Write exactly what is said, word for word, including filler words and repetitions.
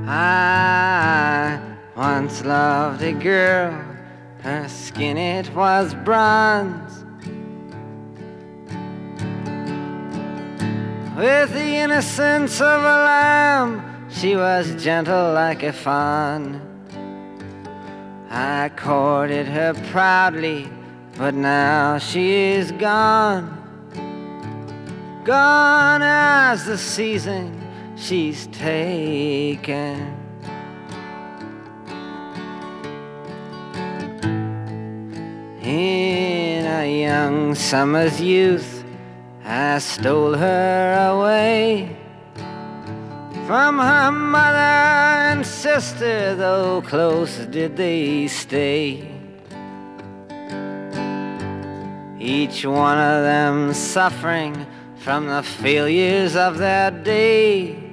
I once loved a girl, her skin it was bronze, with the innocence of a lamb, she was gentle like a fawn. I courted her proudly, but now she is gone. Gone as the season she's taken. In a young summer's youth, I stole her away from her mother and sister, though close did they stay. Each one of them suffering from the failures of their day.